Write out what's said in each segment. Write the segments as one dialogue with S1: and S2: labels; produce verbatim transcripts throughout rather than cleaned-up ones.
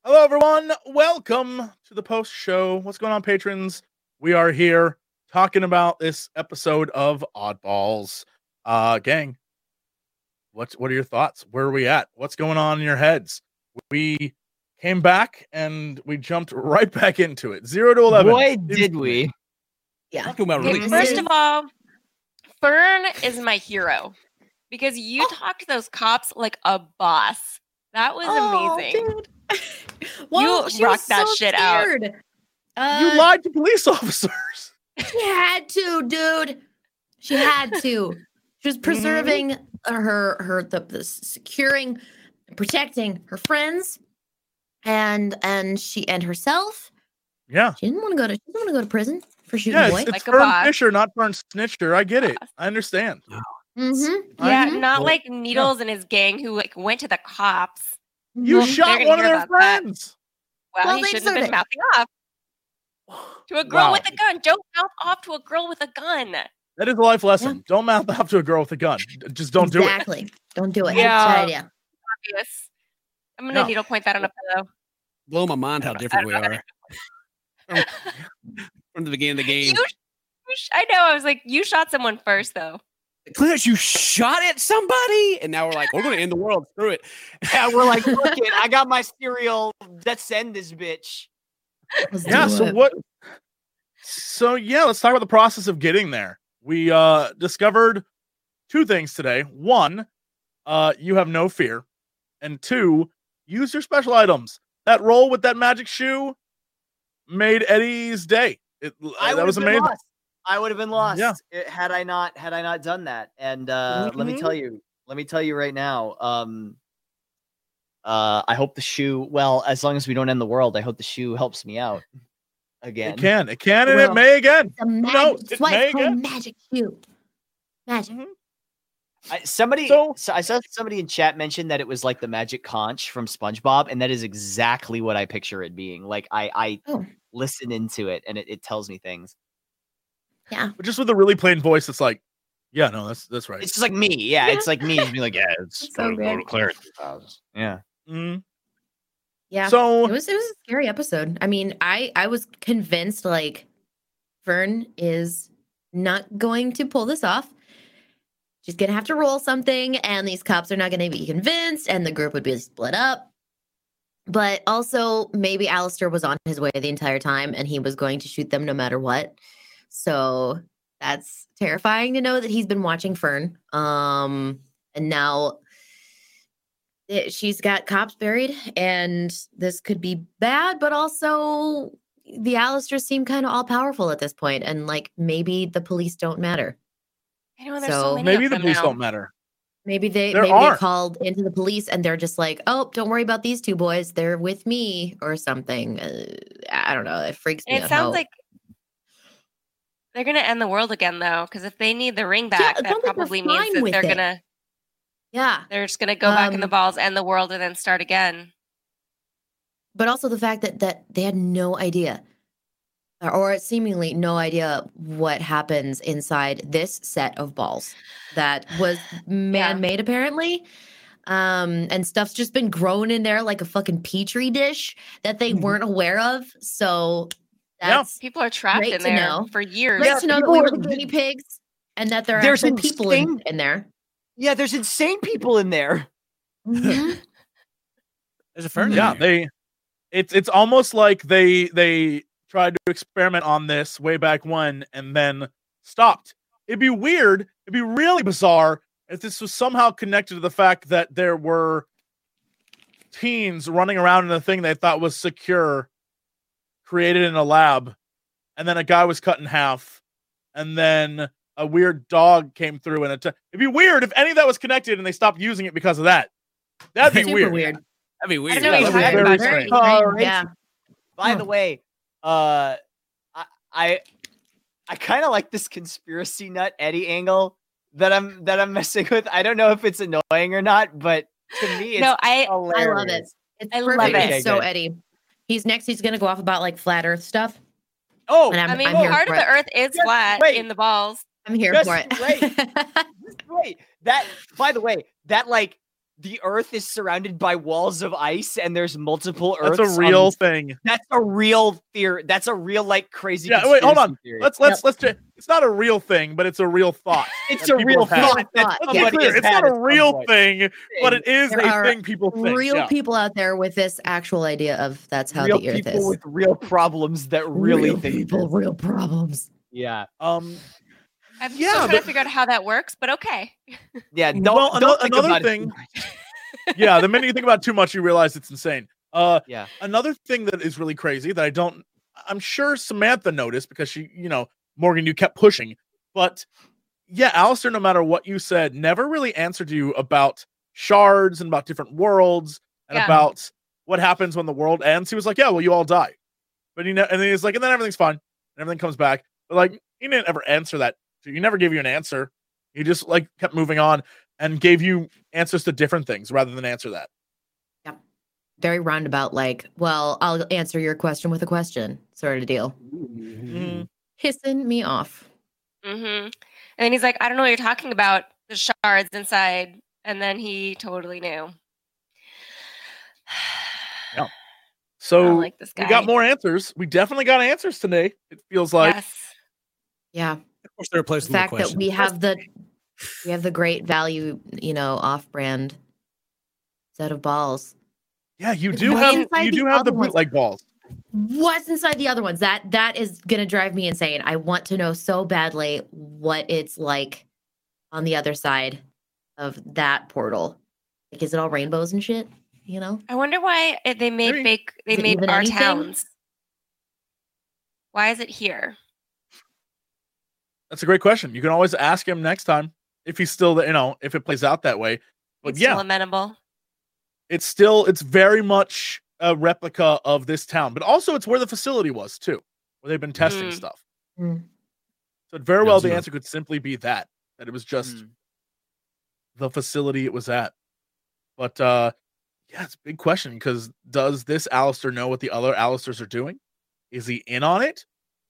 S1: Hello, everyone. Welcome to the post show. What's going on, patrons? We are here talking about this episode of Oddballs. Uh, gang, what's what are your thoughts? Where are we at? What's going on in your heads? We came back and we jumped right back into it. Zero to eleven.
S2: Boy, did we!
S3: Yeah.
S2: About
S4: Okay,
S2: really
S4: first of all, Fern is my hero because you
S3: Oh.
S4: talked to those cops like a boss. That was
S3: Oh,
S4: amazing.
S3: dude. Well,
S4: You
S3: she
S4: rocked
S3: was
S4: that
S3: so
S4: shit out.
S3: scared. Uh,
S1: You lied to police officers.
S3: She had to, dude. She had to. She was preserving her her the, the securing, protecting her friends, and and she and herself.
S1: Yeah.
S3: She didn't want to go to. She didn't want to go to prison for shooting
S1: Yeah,
S3: a boy.
S1: it's, it's
S4: Like a
S1: Fern
S4: boss.
S1: Fisher, not Fern Snitcher. I get it. I understand.
S3: Mm-hmm.
S4: Yeah,
S3: Mhm.
S4: not
S1: Well,
S4: like Needles and his gang who like went to the cops.
S1: You
S3: Mhm.
S1: shot
S4: gonna
S1: one of
S4: hear
S1: their
S4: about that.
S1: friends.
S4: Well,
S3: Well,
S4: he
S3: they
S4: shouldn't have been
S3: deserve
S4: mouthing off to a girl
S1: Wow.
S4: with a gun. Don't mouth off to a girl with a gun.
S1: That is a life lesson. Don't mouth off to a girl with a gun. D- Just don't do it.
S3: Exactly. Don't do it.
S4: Yeah.
S3: Bad idea.
S4: Obvious. I'm gonna
S1: No.
S4: needle point that on a pillow.
S2: blow my mind how different we
S4: I don't
S2: are from, from the beginning of the game.
S4: You, you sh- I know. I was like, you shot someone first, though.
S2: Clarence, you shot at somebody, and now we're like, we're going to end the world. Screw it.
S5: Yeah, we're like, look it, I got my cereal. Let's end this bitch.
S3: Let's
S1: Yeah,
S3: do
S1: so
S3: it.
S1: what so yeah, let's talk about the process of getting there. We uh discovered two things today. One, uh you have no fear. And two, use your special items. That roll with that magic shoe made Eddie's day. It
S5: I
S1: that
S5: would
S1: was
S5: have been
S1: amazing.
S5: lost. I would have been lost
S1: Yeah.
S5: it- had I not had I not done that. And uh, let me
S1: Mhm.
S5: tell you, let me tell you right now. Um, uh, I hope the shoe. Well, as long as we don't end the world, I hope the shoe helps me out again.
S1: It can. It can and
S3: Well,
S1: it may again.
S3: It's a
S1: knows?
S3: magic.
S1: It
S3: That's why
S1: may
S3: it's called
S1: again.
S3: magic shoe. Magic.
S1: Mhm.
S5: I, somebody,
S1: So-
S5: so, I saw somebody in chat mention that it was like the magic conch from SpongeBob, and that is exactly what I picture it being. Like I, I
S3: Oh.
S5: listen into it, and it, it tells me things.
S3: Yeah.
S1: But just with a really plain voice, it's like, yeah, no, that's that's right.
S5: It's just like me. Yeah, it's like me. Just be like, yeah, it's
S3: It's so
S5: go, to- go to
S3: good.
S5: Clarence's house. Yeah.
S1: Mhm.
S3: Yeah.
S1: So
S3: It was it was a scary episode. I mean, I I was convinced like Fern is not going to pull this off. She's gonna have to roll something, and these cops are not gonna be convinced, and the group would be split up. But also, maybe Alistair was on his way the entire time, and he was going to shoot them no matter what. So that's terrifying to know that he's been watching Fern. Um, and now it, she's got cops buried, and this could be bad, but also the Alistairs seem kind of all powerful at this point, and like maybe the police don't matter.
S4: I know there's
S3: So,
S4: so many
S1: maybe
S4: of
S1: the
S4: them
S1: police
S4: now.
S1: don't matter.
S3: Maybe they
S1: There
S3: maybe
S1: are.
S3: they called into the police and they're just like, oh, don't worry about these two boys, they're with me or something. Uh, I don't know. It freaks me
S4: And
S3: out.
S4: it sounds
S3: how-
S4: like they're gonna end the world again, though, because if they need the ring back,
S3: it
S4: that
S3: sounds like they're
S4: probably means
S3: fine
S4: that
S3: with
S4: they're
S3: it.
S4: gonna
S3: yeah.
S4: they're just gonna go back in the
S3: Um,
S4: balls, end the world, and then start again.
S3: But also the fact that that they had no idea, or, or seemingly no idea what happens inside this set of balls that was man-made apparently. Um, and stuff's just been grown in there like a fucking petri dish that they
S1: Mhm.
S3: weren't aware of. So
S1: Yeah.
S3: that's
S4: People are trapped
S3: great
S4: in
S3: to
S4: there
S3: know.
S4: for years.
S3: great
S5: Yeah,
S3: to know that
S5: people
S3: we were
S5: are-
S3: the guinea pigs and that there are
S5: There's
S3: actual people in,
S5: insane-
S3: in there.
S5: Yeah, there's insane people in there.
S3: Mhm.
S2: There's a fern. in
S1: Yeah,
S2: there.
S1: they it's it's almost like they they tried to experiment on this way back when and then stopped. It'd be weird, it'd be really bizarre if this was somehow connected to the fact that there were teens running around in a thing they thought was secure, created in a lab, and then a guy was cut in half, and then a weird dog came through and atta- it'd be weird if any of that was connected and they stopped using it because of that. That'd be
S3: Super
S1: weird.
S3: weird.
S2: That'd be weird.
S4: know what
S1: Yeah,
S4: you're
S1: that'd be
S4: talking
S1: very
S4: about.
S1: strange.
S5: All right.
S3: Yeah.
S5: By
S3: Huh.
S5: the way, uh, I I, I kind of like this conspiracy nut Eddie angle that I'm that I'm messing with. I don't know if it's annoying or not, but to me, it's
S4: no, I
S5: hilarious.
S3: I love it. It's
S4: I love
S3: perfect.
S4: it.
S3: It's so
S5: Okay, good.
S3: Eddie. He's next. He's gonna go off about like flat Earth stuff,
S5: Oh,
S3: and I'm,
S4: I mean,
S3: I'm here
S4: part
S3: for
S4: of
S3: it.
S4: the Earth is
S5: Just
S4: flat
S5: wait.
S4: in the balls.
S3: I'm here
S5: Just
S3: for it.
S5: wait. Just wait. That, by the way, that like the Earth is surrounded by walls of ice and there's multiple Earths.
S1: That's a
S5: on
S1: real
S5: this-
S1: thing.
S5: That's a real theory. That's a real like crazy.
S1: Yeah, wait, hold on.
S5: conspiracy theory.
S1: Let's let's let's. Ch- it's not a real thing, but it's a real thought.
S5: It's
S1: that
S5: a
S1: people
S5: real
S1: have had.
S5: thought. that
S3: Let's
S1: Let's be
S5: somebody
S1: clear,
S5: has
S1: it's
S5: had
S1: not a
S5: at some
S1: real
S5: point.
S1: thing, but it is
S3: There
S1: a
S3: are
S1: thing people think.
S3: Real
S1: yeah.
S3: people out there with this actual idea of that's how
S5: Real
S3: the Earth
S5: people
S3: is.
S5: with real problems that really
S3: real
S5: think.
S3: people,
S5: this.
S3: real problems.
S5: Yeah,
S1: Um.
S4: I'm
S1: Yeah,
S4: still trying
S1: but-
S4: to figure out how that works, but okay.
S5: yeah. Don't,
S1: Well,
S5: don't
S1: ano-
S5: think
S1: another
S5: about it too
S1: thing-
S5: much.
S1: Yeah. The minute you think about it too much, you realize it's insane. Uh.
S5: Yeah.
S1: Another thing that is really crazy that I don't. I'm sure Samantha noticed because she, you know, Morgan, you kept pushing, but yeah, Alistair, no matter what you said, never really answered you about shards and about different worlds and
S4: Yeah.
S1: about what happens when the world ends. He was like, yeah, well, you all die. But he ne- and then he's like, and then everything's fine. And everything comes back. But like, he didn't ever answer that. He never gave you an answer. He just like kept moving on and gave you answers to different things rather than answer that.
S3: Very roundabout, like, well, I'll answer your question with a question, sort of deal.
S1: Mhm.
S3: Pissing me off.
S4: hmm And then he's like, I don't know what you're talking about. The shards inside. And then he totally knew. I
S1: So
S4: don't like this
S1: we
S4: guy.
S1: got more answers. We definitely got answers today. It feels like.
S4: Yes.
S3: Yeah.
S2: Of course, they're
S3: The
S2: replacing the
S3: fact that
S2: question.
S3: we have the we have the great value, you know, off-brand set of balls.
S1: Yeah, you
S3: It's
S1: do
S3: what's
S1: have
S3: inside
S1: you
S3: the
S1: do have the
S3: other ones.
S1: bootleg balls.
S3: What's inside the other ones? That that is gonna drive me insane. I want to know so badly what it's like on the other side of that portal. Like, is it all rainbows and shit? You know?
S4: I wonder why it, they made
S1: Maybe.
S4: fake. They
S3: Is it
S4: made
S3: even
S4: our
S3: anything?
S4: towns. Why is it here?
S1: That's a great question. You can always ask him next time if he's still, you know, if it plays out that way. But
S4: It's
S1: yeah,
S4: still amenable.
S1: it's still it's very much a replica of this town, but also it's where the facility was too, where they've been testing
S4: Mm.
S1: stuff.
S3: Mm.
S1: So very
S2: Yeah,
S1: well, the
S2: zero.
S1: answer could simply be that that it was just
S5: Mm.
S1: the facility it was at. But uh yeah, it's a big question because does this Alistair know what the other Alistairs are doing? Is he in on it?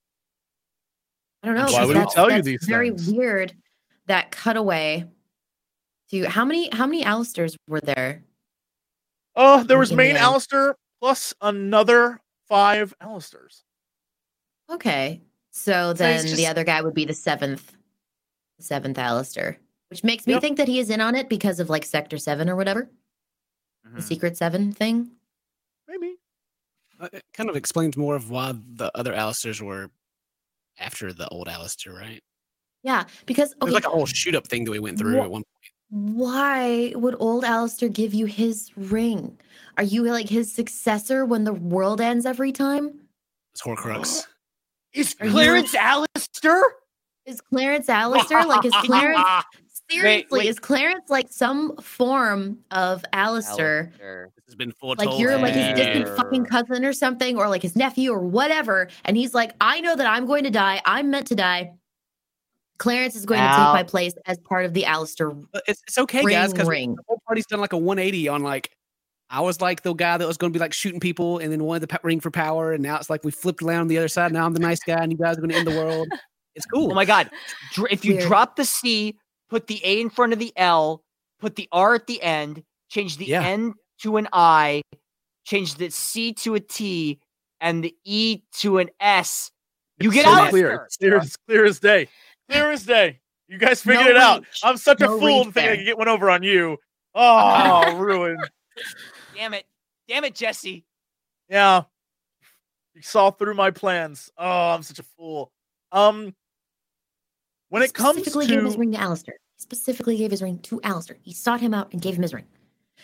S3: I don't know.
S2: Why
S3: because
S2: would he
S3: that's,
S1: tell you
S3: that's
S1: these
S3: very
S1: things?
S3: weird. That cutaway to how many how many Alistairs were there?
S1: Oh, there was
S3: In
S1: main
S3: the end.
S1: Alistair plus another five Alistairs.
S3: Okay. So
S5: So
S3: then
S5: he's
S3: the
S5: just-
S3: other guy would be the seventh seventh Alistair. Which makes me
S1: Yep.
S3: think that he is in on it because of like Sector Seven or whatever. The
S5: Mhm.
S3: Secret Seven thing.
S1: Maybe.
S2: Uh, It kind of explains more of why the other Alistairs were after the old Alistair, right?
S3: Yeah. Because
S2: There's
S3: okay,
S2: like a whole shoot up thing that we went through
S3: Wha-
S2: at one
S3: why would old Alistair give you his ring? Are you like his successor when the world ends every time?
S2: It's Horcrux.
S5: Is
S3: Are you-
S5: Clarence Alistair?
S3: Is Clarence Alistair like is Clarence seriously
S5: Wait.
S3: is Clarence like some form of Alistair?
S2: This has been foretold.
S3: Like you're like his
S5: Yeah.
S3: distant fucking cousin or something, or like his nephew or whatever, and he's like, I know that I'm going to die. I'm meant to die. Clarence is going to
S5: Al-
S3: take my place as part of the Alistair
S2: But it's, it's okay,
S3: ring
S2: guys, because
S3: ring.
S2: the whole party's done like a one eighty on like I was like the guy that was going to be like shooting people and then wanted the pa- ring for power, and now it's like we flipped around on the other side. Now I'm the nice guy, and you guys are going to end the world. It's cool.
S5: Oh my god. Dr- If you
S3: Weird.
S5: drop the C, put the A in front of the L, put the R at the end, change the
S2: Yeah.
S5: N to an I, change the C to a T, and the E to an S, you
S1: It's
S5: get
S1: so
S5: Alistair.
S1: clear. It's clear, it's clear as day. Clear as day. You guys figured
S3: No
S1: it out.
S3: reach.
S1: I'm such a
S3: No
S1: fool
S3: reach
S1: to think I
S3: there.
S1: could get one over on you. Oh, ruined.
S5: Damn it. Damn it, Jesse.
S1: Yeah. You saw through my plans. Oh, I'm such a fool. Um when
S3: He
S1: it comes
S3: specifically gave his
S1: to
S3: ring to Alistair. He specifically gave his ring to Alistair. He sought him out and gave him his ring.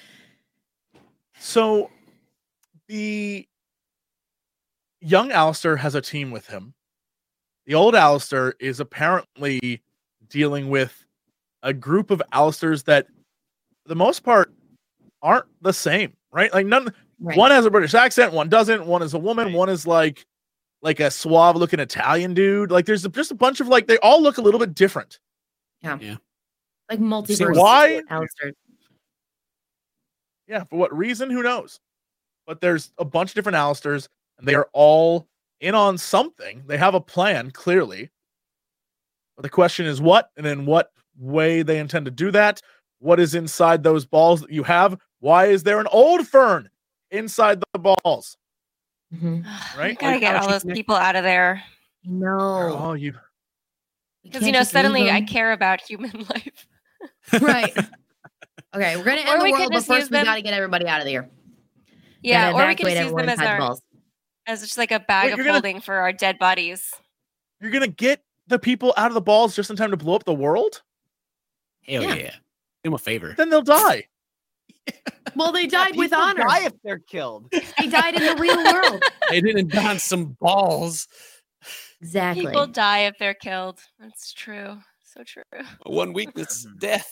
S1: so the young Alistair has a team with him. The old Alistair is apparently dealing with a group of Alistairs that, for the most part, aren't the same, right? Like none.
S3: Right.
S1: One has a British accent, one doesn't. One is a woman, one is like like a suave-looking Italian dude. Like there's just a bunch of like they all look a little bit different.
S3: Like multiverse.
S1: Why?
S3: Alistair.
S1: Yeah, for what reason? Who knows? But there's a bunch of different Alistairs, and they are all in on something. They have a plan, clearly. But the question is what and in what way they intend to do that. what is inside those balls that you have. Why is there an old Fern inside the balls?
S3: Mhm.
S1: Right?
S4: We gotta
S1: Like,
S4: get
S2: how
S4: all
S2: she
S4: those
S2: connect-
S4: people out of there
S3: No.
S1: Oh, you.
S3: We
S4: because
S3: can't
S4: you know
S3: just leave
S4: suddenly I
S3: them.
S4: care about human life.
S3: Right. Okay, we're gonna
S4: Or
S3: end the
S4: we could
S3: world, but
S4: just use
S3: first we
S4: them-
S3: gotta get everybody out of here.
S4: Yeah,
S3: Gotta
S4: or we could
S3: evacuate
S4: just use
S3: everyone
S4: them as
S3: inside the
S4: our
S3: balls.
S4: as just like a bag
S1: Wait,
S4: of
S1: you're gonna-
S4: holding for our dead bodies.
S1: You're gonna get the people out of the balls just in time to blow up the world?
S2: Hell
S3: Yeah.
S2: yeah. Do him a favor.
S1: Then they'll die.
S3: Well, they died with
S5: People
S3: honor.
S5: die if they're killed.
S3: They died in the real world.
S2: They didn't don some balls.
S3: Exactly.
S4: People die if they're killed. That's true. So true.
S2: One weakness, death.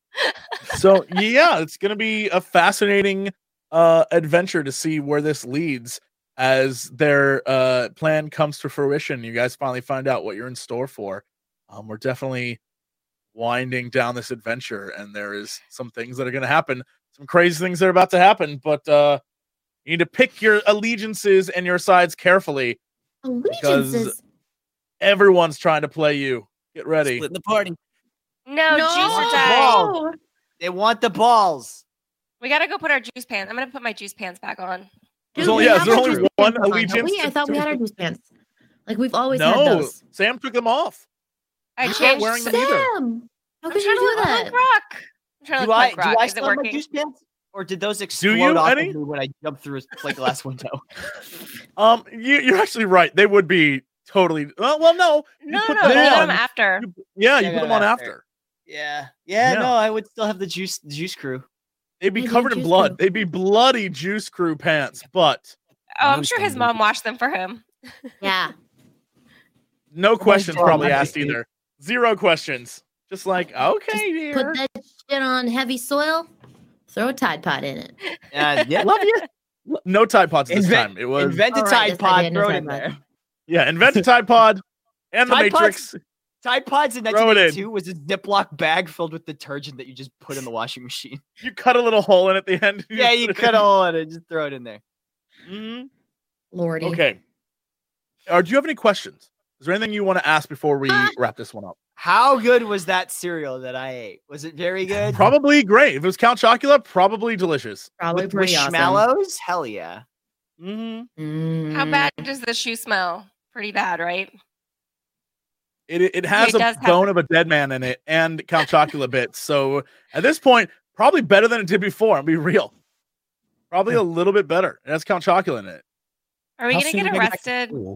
S1: So yeah, it's gonna be a fascinating uh adventure to see where this leads as their uh plan comes to fruition. You guys finally find out what you're in store for. Um, we're definitely winding down this adventure, and there is some things that are gonna happen, some crazy things that are about to happen, but uh you need to pick your allegiances and your sides carefully.
S3: Allegiances.
S1: Everyone's trying to play you. Get ready.
S2: Splitting the party.
S4: No, juice or
S5: No.
S4: die.
S5: Ball. They want the balls.
S4: We gotta go put our juice pants. I'm gonna put my juice pants back on.
S1: There's
S3: Dude,
S1: only-
S3: we
S1: yeah,
S3: have
S1: there's
S3: our
S1: only
S3: juice
S1: one
S3: pants on, don't
S1: allegiance
S3: we? I
S1: to-
S3: thought we had our juice pants. Like we've always had
S1: No,
S3: those.
S1: Sam took them off.
S4: I
S1: You're not
S4: changed.
S1: wearing them
S4: some-
S1: either.
S3: Sam, how
S4: I'm
S3: could
S4: trying
S3: you
S4: to
S3: do
S4: look
S3: that?
S4: punk rock. I'm trying to
S5: Do
S4: look
S5: I
S4: punk
S5: do
S4: rock.
S5: I
S4: Is
S5: still
S4: it
S5: have my
S4: working?
S5: juice pants? Or did those explode
S1: you,
S5: off
S1: Eddie?
S5: of me when I jumped through a plate glass window?
S1: Um, you, you're actually right. They would be totally. Well, well no. You
S4: No,
S1: put
S4: no,
S1: them
S4: we got
S1: on.
S4: them after.
S1: You- yeah, you
S5: Yeah,
S1: put
S5: I
S1: them
S5: got
S1: on
S5: it
S1: after.
S5: after. Yeah. yeah.
S1: Yeah.
S5: No, I would still have the juice the juice crew.
S1: They'd be
S3: Yeah, the
S1: covered in
S3: Juice
S1: blood.
S3: Crew.
S1: They'd be bloody Juice Crew pants. But
S4: Oh, I'm
S2: Mom's
S4: sure his
S2: gonna
S4: mom washed them for him.
S3: Yeah.
S1: no questions
S5: God,
S1: probably
S5: I
S1: asked
S5: see.
S1: either. Zero questions. Just like, okay, dear.
S3: Put that shit on heavy soil. Throw a Tide Pod in it.
S5: Uh, yeah.
S1: Love you. No Tide Pods this
S5: Invent,
S1: time. It was
S5: invent a
S3: All right,
S5: Tide
S3: yes, I
S5: Pod,
S3: did,
S5: throw
S3: no
S5: it in
S3: Tide Pod.
S5: there.
S1: yeah. Invent a Tide Pod and the
S5: Tide Pods-
S1: Matrix.
S5: Tide Pods in
S1: Throw it
S5: nineteen
S1: in.
S5: eighty-two was a Ziploc bag filled with detergent that you just put in the washing machine.
S1: You cut a little hole in at the end.
S5: Yeah, you cut a hole in it, just throw it in there.
S1: Mhm.
S3: Lordy.
S1: Okay. Or do you have any questions? Is there anything you want to ask before we
S3: Ah.
S1: wrap this one up?
S5: How good was that cereal that I ate? Was it very good?
S1: Probably great. If it was Count Chocula, probably delicious.
S3: Probably
S5: with
S3: pretty awesome.
S5: marshmallows? Hell yeah.
S1: Mm-hmm.
S3: Mm.
S4: How bad does the shoe smell? Pretty bad, right?
S1: It it has
S4: It
S1: a
S4: does have-
S1: bone of a dead man in it and Count Chocula bits. So at this point, probably better than it did before. I'll be real. Probably a little bit better. It has Count Chocula in it.
S4: Are we
S2: How
S4: gonna
S2: soon
S4: get
S2: do they back to
S4: arrested?
S2: school?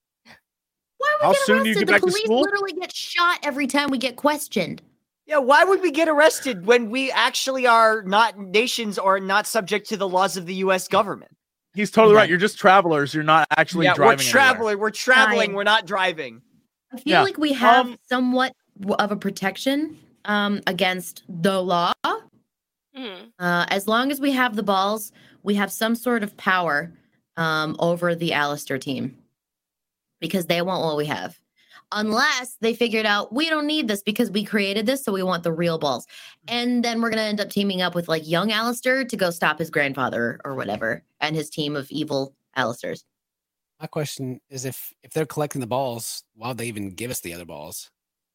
S3: Why would
S1: How
S3: we get
S1: soon do you
S3: arrested?
S1: get back
S3: the
S1: to
S3: police
S1: school?
S3: literally get shot every time we get questioned.
S5: Yeah, why would we get arrested when we actually are not nations or not subject to the laws of the U S government?
S1: He's totally
S3: Okay.
S1: right. You're just travelers. You're not actually
S5: yeah, we're
S1: driving anywhere.
S5: traveling. We're traveling.
S3: Fine.
S5: We're not driving.
S3: I feel
S1: Yeah,
S3: like we have
S1: um,
S3: somewhat w- of a protection um, against the law.
S4: Mhm.
S3: Uh, as long as we have the balls, we have some sort of power um, over the Alistair team because they want what we have. Unless they figured out we don't need this because we created this, so we want the real balls. And then we're going to end up teaming up with like young Alistair to go stop his grandfather or whatever and his team of evil Alistairs.
S2: My question is if if they're collecting the balls, why would they even give us the other balls?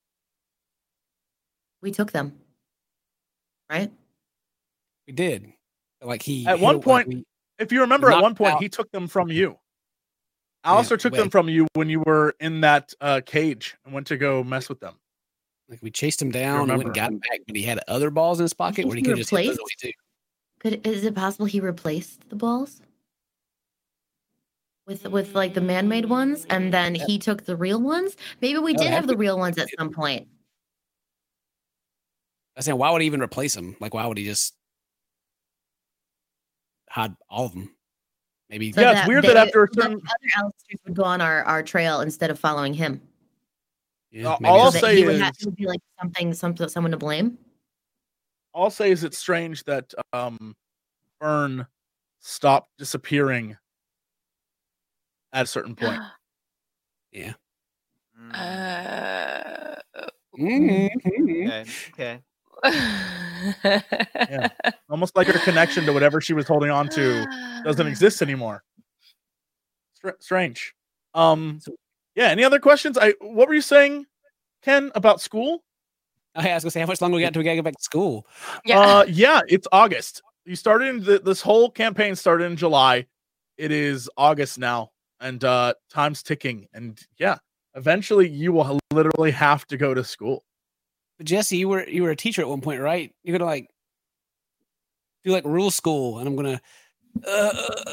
S3: We took them. Right?
S2: We did. Like he
S1: At
S2: he-
S1: one
S2: like
S1: point-
S2: we-
S1: If you remember, at
S2: Knocked
S1: one point,
S2: out.
S1: he took them from you. Alistair took them
S2: wait.
S1: from you when you were in that uh, cage and went to go mess with them.
S2: like we chased him down and went and
S1: remember.
S2: got him back, but he had other balls in his pocket
S3: think
S2: where he
S3: he
S2: could just hit those
S3: replaced?
S2: away too.
S3: Could is it possible he replaced the balls with with like the man-made ones, and then he took the real ones? Maybe we
S2: Oh,
S3: did
S2: that
S3: have the
S2: could-
S3: real ones at some point.
S2: I saying, why would he even replace them? Like, why would he just hide all of them? Maybe
S3: So
S1: Yeah, it's weird that after a
S3: the
S1: certain-
S3: other Alistairs would go on our, our trail instead of following him.
S2: yeah,
S1: Uh,
S2: maybe
S1: all I'll
S3: So
S2: that's-
S3: that
S1: say
S3: he would have
S1: is-
S3: to be like something, something, someone to blame.
S1: All I'll say is it's strange that um, Fern stopped disappearing at a certain point.
S2: yeah.
S4: Uh,
S2: Mhm.
S5: Okay. Okay.
S1: Almost like her connection to whatever she was holding on to doesn't exist anymore. Str- strange. Um, yeah. Any other questions? I what were you saying, Ken, about school?
S2: I was gonna say, how much longer we got till we gotta go back to school?
S4: Yeah.
S1: Uh, yeah, it's August. You started in the, this whole campaign started in July. It is August now, and uh, time's ticking. And yeah, eventually you will literally have to go to school.
S2: But Jesse, you were you were a teacher at one point, right? You're gonna like do like rule school, and I'm gonna. Uh,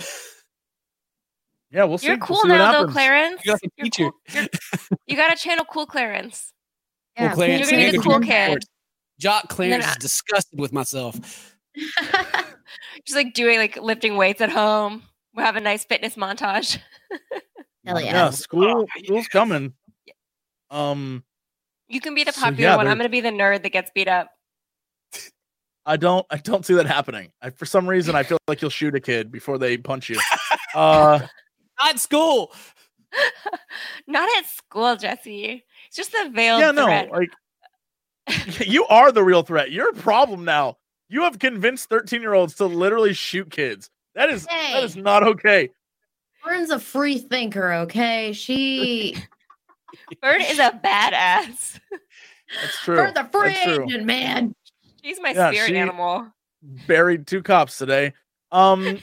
S1: Yeah, we'll see.
S4: You're
S1: We'll
S4: cool
S1: see what
S4: now, though,
S1: happens.
S4: Clarence.
S2: You're like a
S4: You're
S2: teacher.
S4: cool. You're- you got to channel cool Clarence.
S2: Cool
S3: Yeah,
S2: Clarence,
S4: You're gonna be
S2: and
S4: the
S2: good
S4: cool
S2: report.
S4: kid.
S2: Jock Clarence
S4: I-
S2: is disgusted with myself.
S4: Just like doing like lifting weights at home. We'll have a nice fitness montage.
S3: Hell yeah.
S1: Yeah, school
S2: Oh,
S1: school's coming. Um,
S4: You can be the
S1: So,
S4: popular
S1: yeah,
S4: one.
S1: they're-
S4: I'm gonna be the nerd that gets beat up.
S1: I don't I don't see that happening. I, for some reason, I feel like you'll shoot a kid before they punch you. Uh,
S2: Not school.
S4: Not at school, Jesse. It's just the veiled
S1: yeah, no,
S4: threat.
S1: like you are the real threat. You're a problem now. You have convinced thirteen year olds to literally shoot kids. That is that
S3: Hey.
S1: is not okay.
S3: Fern's a free thinker, okay? She
S4: Bird is a badass.
S1: That's true.
S3: Fern's a free
S1: That's true.
S3: agent, man.
S4: She's my
S1: Yeah,
S4: spirit
S1: she-
S4: animal.
S1: Buried two cops today. Um,
S4: Let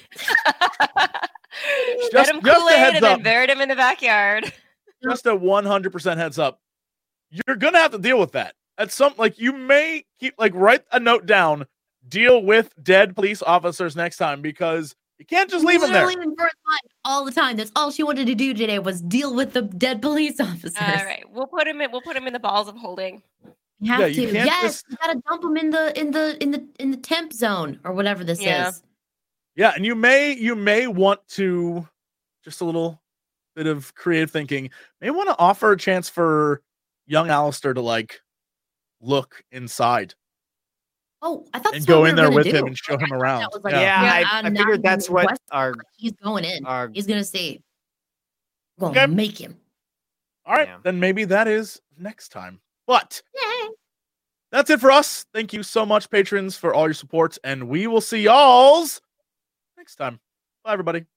S1: Just-
S4: him
S1: just a
S4: Kool Aid
S1: heads
S4: and then
S1: up.
S4: buried him in the backyard.
S1: just a one hundred percent heads up. You're gonna have to deal with that. At some like you may keep like write a note down. Deal with dead police officers next time because you can't just leave them there.
S3: Literally in Fern's mind all the time. That's all she wanted to do today was deal with the dead police officers.
S4: All right, we'll put him in. We'll put him in the balls of holding.
S3: You have
S1: Yeah, you
S3: to.
S1: can't
S3: Yes,
S1: just-
S3: you gotta dump them in the in the in the in the temp zone or whatever this
S4: Yeah.
S3: is.
S1: Yeah, and you may you may want to just a little bit of creative thinking. May want to offer a chance for young Alistair to like look inside
S3: Oh, I thought
S1: and
S3: that's
S1: go
S3: what we
S1: in
S3: were
S1: there
S3: gonna
S1: with
S3: do.
S1: him and show
S3: Like, I
S1: him
S3: thought
S1: around.
S3: that was like,
S1: Yeah.
S5: Yeah,
S3: yeah,
S5: I, I
S3: now
S5: figured
S3: he's
S5: that's what
S3: West-
S5: our
S3: he's going in.
S5: our
S3: He's gonna see. Gonna
S1: Okay.
S3: make him.
S1: All right,
S5: Yeah.
S1: then maybe that is next time. But
S3: Yay.
S1: that's it for us. Thank you so much, patrons, for all your support, and we will see y'all's next time. Bye, everybody.